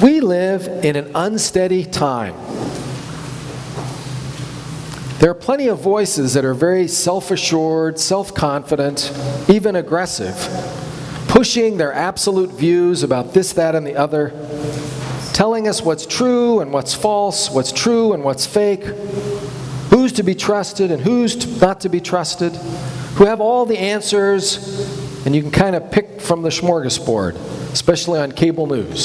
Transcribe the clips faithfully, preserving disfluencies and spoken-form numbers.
We live in an unsteady time. There are plenty of voices that are very self-assured, self-confident, even aggressive, pushing their absolute views about this, that, and the other, telling us what's true and what's false, what's true and what's fake, who's to be trusted and who's not to be trusted, who have all the answers, and you can kind of pick from the smorgasbord, especially on cable news.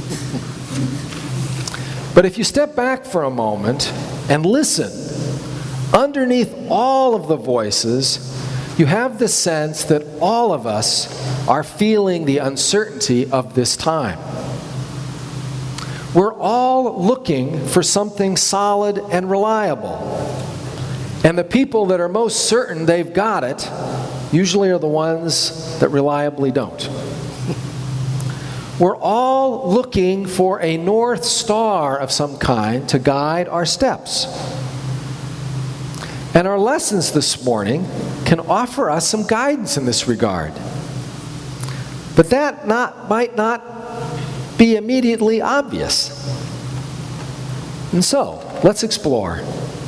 But if you step back for a moment and listen, underneath all of the voices, you have the sense that all of us are feeling the uncertainty of this time. We're all looking for something solid and reliable. And the people that are most certain they've got it usually are the ones that reliably don't. We're all looking for a North Star of some kind to guide our steps. And our lessons this morning can offer us some guidance in this regard. But that not, might not be immediately obvious. And so, let's explore.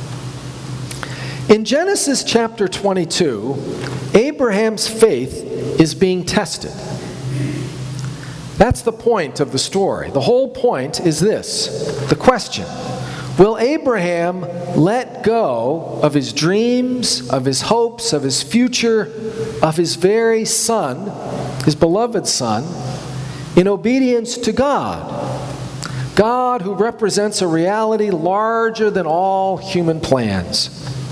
In Genesis chapter twenty-two, Abraham's faith is being tested. That's the point of the story. The whole point is this, the question: will Abraham let go of his dreams, of his hopes, of his future, of his very son, his beloved son, in obedience to God? God who represents a reality larger than all human plans.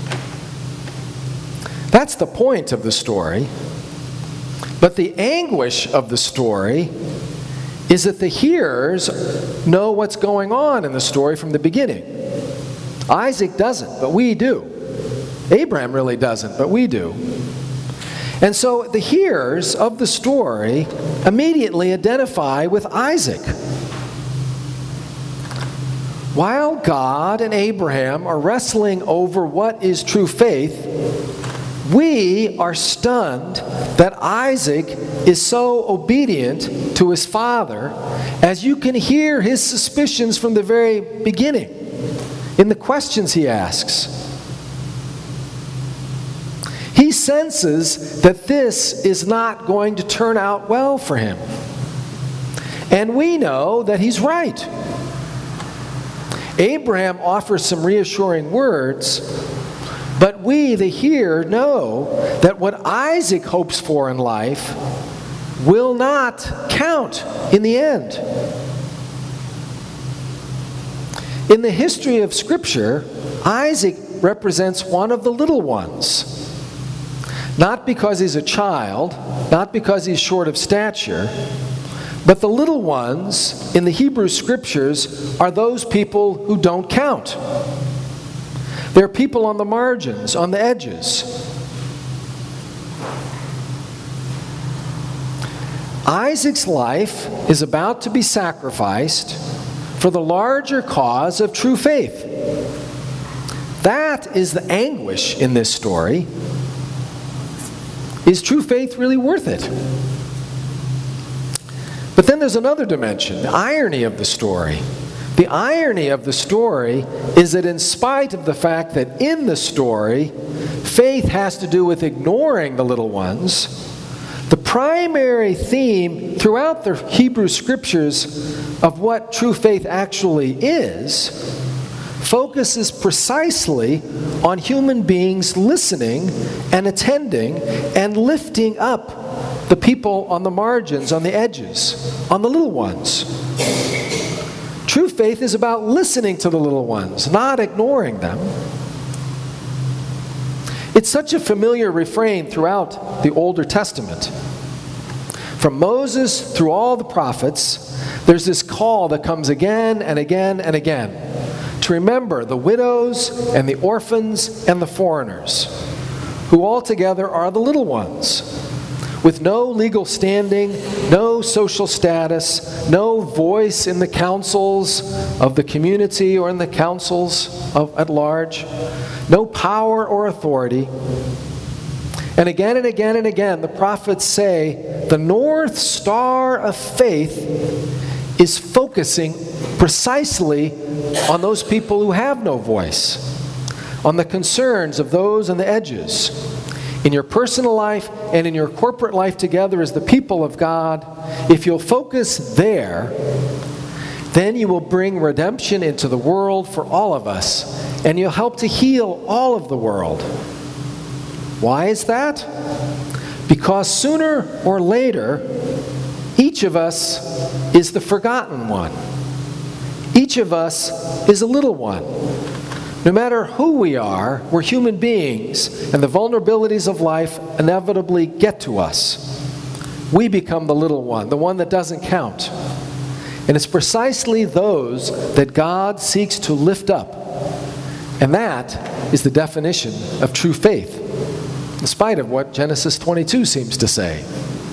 That's the point of the story. But the anguish of the story is that the hearers know what's going on in the story from the beginning. Isaac doesn't, but we do. Abraham really doesn't, but we do. And so the hearers of the story immediately identify with Isaac. While God and Abraham are wrestling over what is true faith, we are stunned that Isaac is so obedient to his father, as you can hear his suspicions from the very beginning in the questions he asks. He senses that this is not going to turn out well for him. And we know that he's right. Abraham offers some reassuring words, but we, the hearer, know that what Isaac hopes for in life will not count in the end. In the history of Scripture, Isaac represents one of the little ones. Not because he's a child, not because he's short of stature, but the little ones in the Hebrew Scriptures are those people who don't count. They're people on the margins, on the edges. Isaac's life is about to be sacrificed for the larger cause of true faith. That is the anguish in this story. Is true faith really worth it? But then there's another dimension, the irony of the story. The irony of the story is that in spite of the fact that in the story, faith has to do with ignoring the little ones, the primary theme throughout the Hebrew Scriptures of what true faith actually is focuses precisely on human beings listening and attending and lifting up the people on the margins, on the edges, on the little ones. True faith is about listening to the little ones, not ignoring them. It's such a familiar refrain throughout the Older Testament. From Moses through all the prophets, there's this call that comes again and again and again to remember the widows and the orphans and the foreigners, who altogether are the little ones, with no legal standing, no social status, no voice in the councils of the community or in the councils of, at large, no power or authority. And again and again and again, the prophets say, the North Star of faith is focusing precisely on those people who have no voice, on the concerns of those on the edges. In your personal life and in your corporate life together as the people of God, if you'll focus there, then you will bring redemption into the world for all of us, and you'll help to heal all of the world. Why is that? Because sooner or later, each of us is the forgotten one. Each of us is a little one. No matter who we are, we're human beings, and the vulnerabilities of life inevitably get to us. We become the little one, the one that doesn't count. And it's precisely those that God seeks to lift up. And that is the definition of true faith, in spite of what Genesis twenty-two seems to say.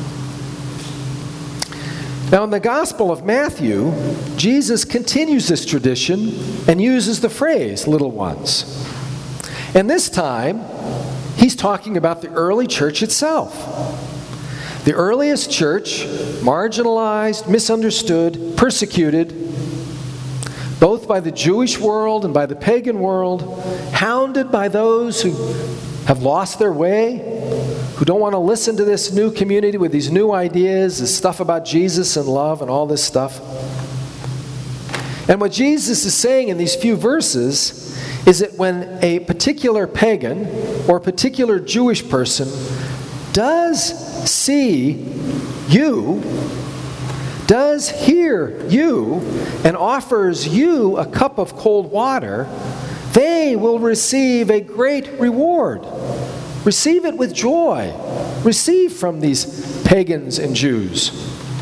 Now, in the Gospel of Matthew, Jesus continues this tradition and uses the phrase, little ones. And this time, he's talking about the early church itself. The earliest church, marginalized, misunderstood, persecuted, both by the Jewish world and by the pagan world, hounded by those who have lost their way, who don't want to listen to this new community with these new ideas, this stuff about Jesus and love and all this stuff. And what Jesus is saying in these few verses is that when a particular pagan or a particular Jewish person does see you, does hear you, and offers you a cup of cold water, they will receive a great reward. Receive it with joy. Receive from these pagans and Jews,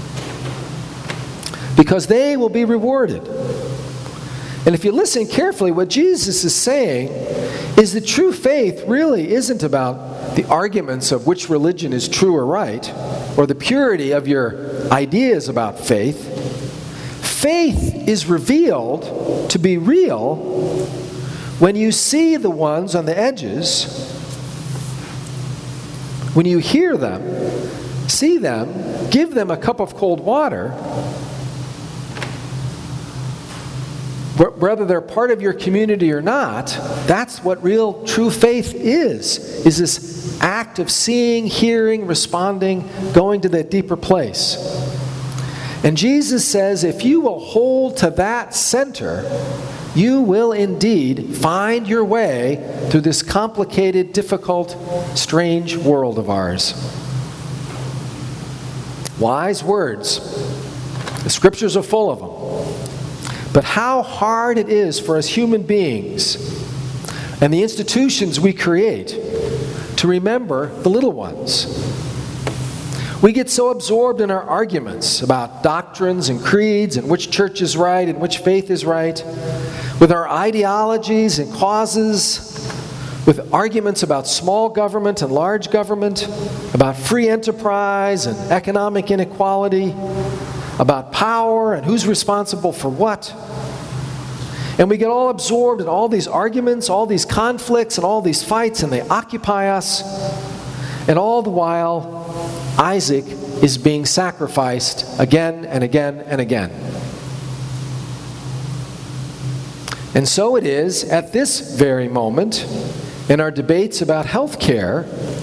because they will be rewarded. And if you listen carefully, what Jesus is saying is that true faith really isn't about the arguments of which religion is true or right, or the purity of your ideas about faith. Faith is revealed to be real when you see the ones on the edges, when you hear them, see them, give them a cup of cold water, whether they're part of your community or not. That's what real true faith is, is this act of seeing, hearing, responding, going to that deeper place. And Jesus says, if you will hold to that center, you will indeed find your way through this complicated, difficult, strange world of ours. Wise words. The scriptures are full of them. But how hard it is for us human beings and the institutions we create to remember the little ones. We get so absorbed in our arguments about doctrines and creeds and which church is right and which faith is right, with our ideologies and causes, with arguments about small government and large government, about free enterprise and economic inequality, about power and who's responsible for what. And we get all absorbed in all these arguments, all these conflicts, and all these fights, and they occupy us. And all the while, Isaac is being sacrificed again and again and again. And so it is at this very moment in our debates about health care.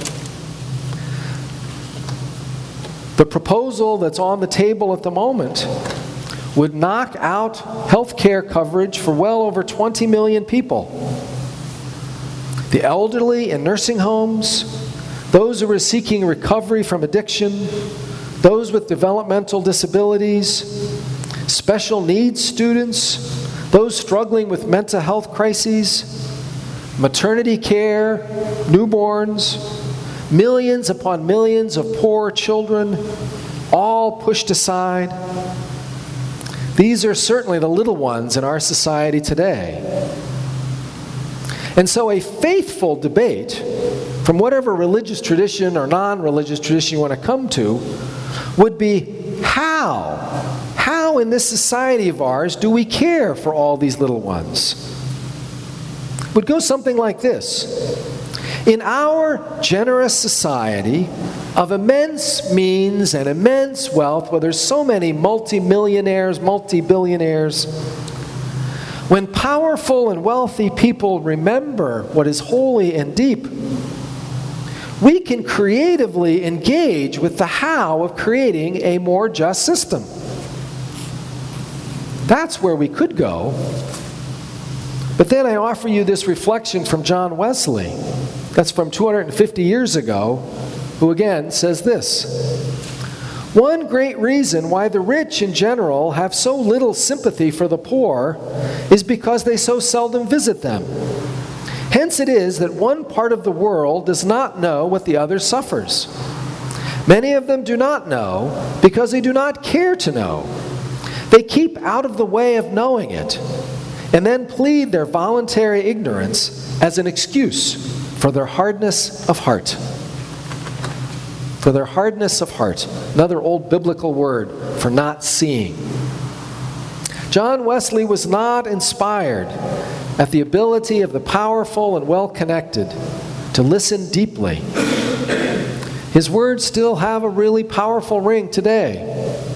The proposal that's on the table at the moment would knock out health care coverage for well over twenty million people. The elderly in nursing homes, those who are seeking recovery from addiction, those with developmental disabilities, special needs students, those struggling with mental health crises, maternity care, newborns, millions upon millions of poor children, all pushed aside. These are certainly the little ones in our society today. And so a faithful debate, from whatever religious tradition or non-religious tradition you want to come to, would be how? How in this society of ours do we care for all these little ones? It would go something like this. In our generous society, of immense means and immense wealth, where there's so many multimillionaires, multi-billionaires, when powerful and wealthy people remember what is holy and deep, we can creatively engage with the how of creating a more just system. That's where we could go. But then I offer you this reflection from John Wesley, that's from two hundred fifty years ago, who again says this: one great reason why the rich in general have so little sympathy for the poor is because they so seldom visit them. Hence it is that one part of the world does not know what the other suffers. Many of them do not know because they do not care to know. They keep out of the way of knowing it, and then plead their voluntary ignorance as an excuse for their hardness of heart. For their hardness of heart. Another old biblical word for not seeing. John Wesley was not inspired at the ability of the powerful and well-connected to listen deeply. His words still have a really powerful ring today.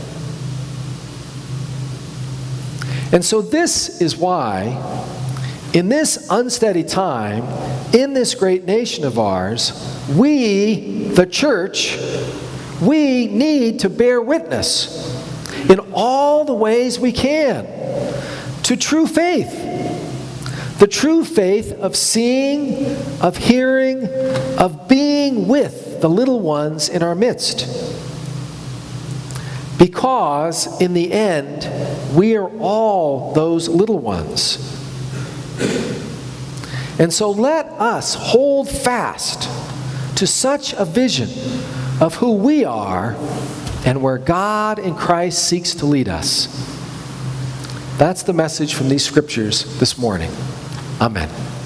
And so this is why, in this unsteady time, in this great nation of ours, we, the church, we need to bear witness in all the ways we can to true faith. The true faith of seeing, of hearing, of being with the little ones in our midst. Because, in the end, we are all those little ones. And so let us hold fast to such a vision of who we are and where God in Christ seeks to lead us. That's the message from these scriptures this morning. Amen.